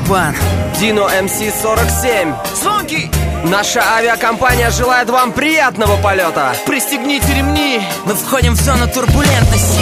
барабан. Дино МС-47. Звонки! Наша авиакомпания желает вам приятного полета. Пристегните ремни. Мы входим в зону турбулентности.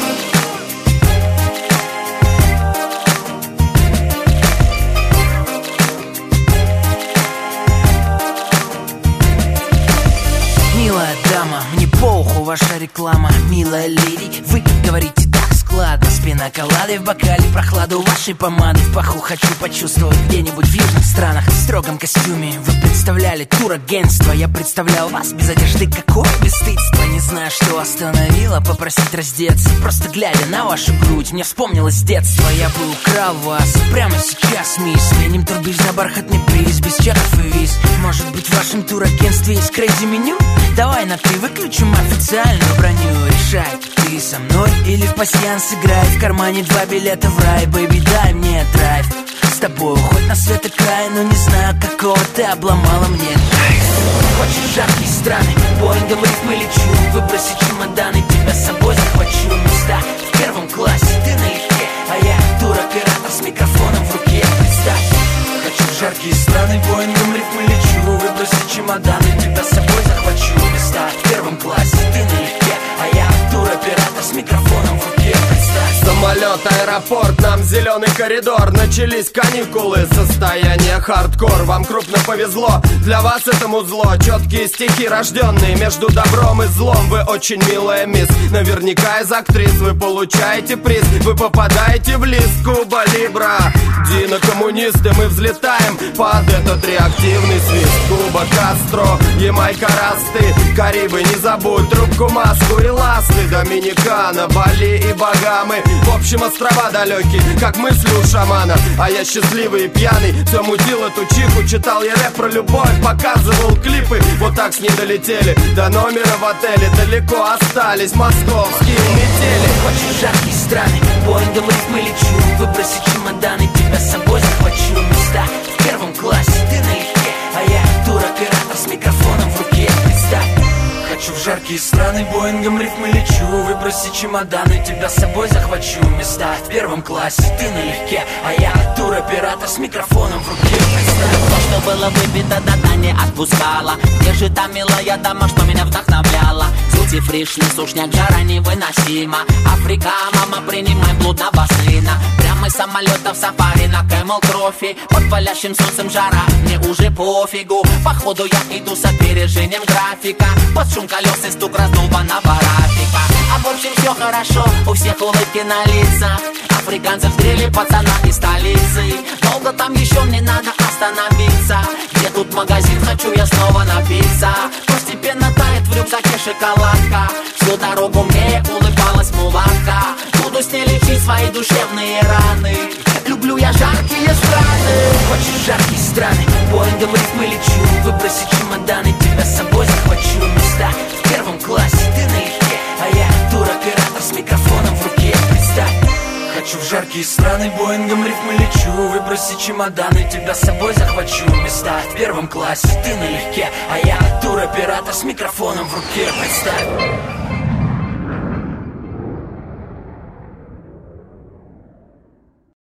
Милая дама, мне похуй ваша реклама. Милая леди, вы говорите так складно. С пиноколадой в бокале, прохладу вашей помады в паху хочу почувствовать где-нибудь в южных странах. В строгом костюме вы представляли турагентство. Я представлял вас без одежды, какое бесстыдство. Не знаю, что остановило попросить раздеться. Просто глядя на вашу грудь, мне вспомнилось детство. Я бы украл вас прямо сейчас, мисс. Сменим турбиз на бархатный приз, без чеков и виз. Может быть, в вашем турагентстве есть крейзи меню? Давай на ты выключим официальную броню. Решай, ты со мной или в пасьянс играй. В кармане 2 билета в рай, бэйби, дай мне драйв. С тобой хоть на свет и край, но не знаю, какого ты обломала мне кайф. Хочешь жаркие страны, боингом рифмы лечу. Выброси чемоданы, тебя с собой захвачу. Места в первом классе, ты налегке, а я туроператор с микрофоном в руке. Представь, хочу в жаркие страны, боингом рифмы лечу. Выброси чемоданы, тебя с собой захвачу. Места в первом классе, ты налегке, а я туроператор с микрофоном в руке. Представь. Самолет, аэропорт, нам зеленый коридор. Начались каникулы, состояние хардкор. Вам крупно повезло, для вас это музло. Четкие стихи, рожденные между добром и злом. Вы очень милая мисс, наверняка из актрис. Вы получаете приз, вы попадаете в лист Куба Либра. Дино коммунисты, мы взлетаем под этот реактивный свист. Куба Кастро, Ямайка, Расты, Карибы, не забудь трубку, маску и ласты. Доминикана, Бали и Багамы. В общем, острова далекие, как мысли у шамана. А я счастливый и пьяный, все мутил эту чиху. Читал я рэп про любовь, показывал клипы. Вот так с ней долетели до номера в отеле. Далеко остались московские метели. Хочешь жаркие страны, боингом рифмы лечу. Выброси чемоданы, тебя с собой захвачу. Места в первом классе, ты налегке, а я туроператор с микрофоном в руке. Представь. Хочу в жаркие страны, боингом рифмы лечу. Выброси чемоданы, тебя с собой захвачу. Места в первом классе, ты налегке, а я туроператор с микрофоном в руке. Представь. То, что было выпито, до не отпускала. Где же та милая дама, что меня вдохновляла? Сути фришный сушняк, жара невыносима. Африка, мама, принимай блудного сына. Прямо из самолета в сафари на Camel Trophy. Под палящим солнцем жара, мне уже пофигу. Походу я иду с опережением графика. Под шум колес и стук раздолбанного рафика. А в общем все хорошо, у всех улыбки на лицах. Африканцы взгрели пацана из столицы. Долго там еще мне надо остановиться. Где тут магазин, хочу я снова напиться. Постепенно тает в рюкзаке шоколадка. Всю дорогу мне улыбалась мулатка. Буду с ней лечить свои душевные раны. Люблю я жаркие страны. Хочешь жаркие страны, боингом рифмы лечу. Выброси чемоданы, тебя с собой захвачу. Места в первом классе, ты налегке, а я туроператор с микрофоном в руке. Представь. Хочу в жаркие страны, боингом рифмы лечу. Выброси чемоданы, тебя с собой захвачу. Места в первом классе, ты налегке, а я туроператор с микрофоном в руке. Представь.